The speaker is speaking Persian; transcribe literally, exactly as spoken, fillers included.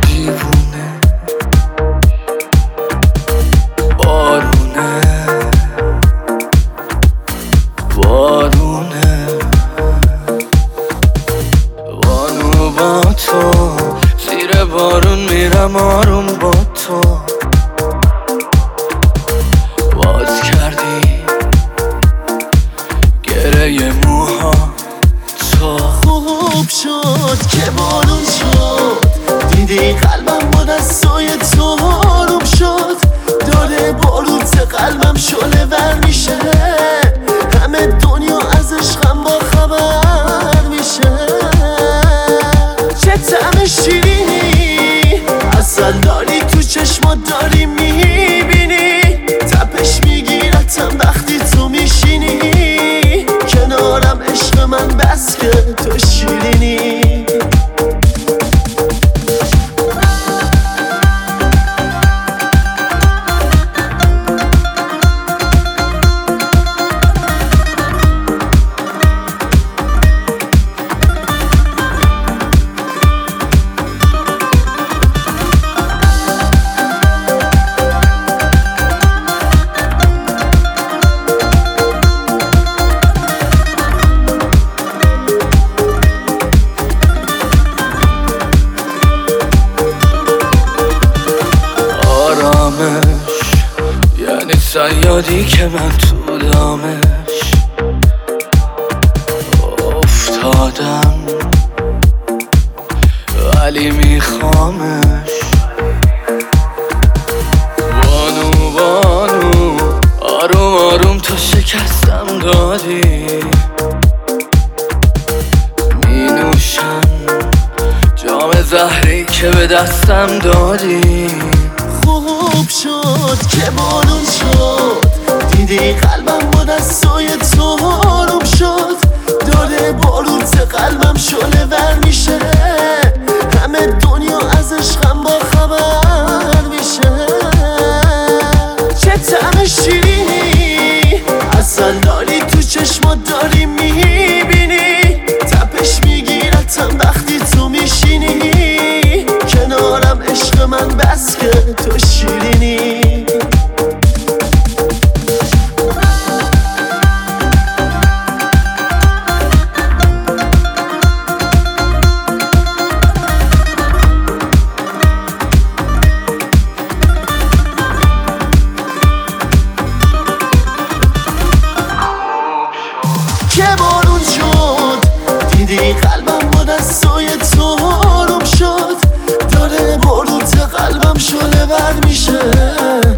دیوونه بارونه بارونه بانو با تو زیر بارون میرم آروم با تو باز کردی گره موها تو خوب شد که بارون شد دیدی قلبم با دستای تو آروم شد داره باروت قلبم شله ور میشه همه دنیا از عشقم با خبر میشه چه طعم شیرینی اصل داری تو چشمات داری میبینی تپش میگیرتم وقتی تو میشینی کنارم عشق من بس که تو شیرینی یعنی صیادی که من تو دامش افتادم ولی میخوامش بانو بانو آروم آروم تو شکستم دادی می نوشم جام زهری که به دستم دادی خوب شد که بارون شد دیدی قلبم با دستای تو آروم شد داره باروت قلبم شله ور میشه همه دنیا از عشقم با خبر میشه چه طعم شیرینی اصل داری تو چشمات داری میبینی تپش میگیرتم وقتی تو میشینی کنارم عشق من بس که تو شیرینی که بارون شد دیدی قلبم با دستای تو آروم شد داره باروت قلبم شله ور میشه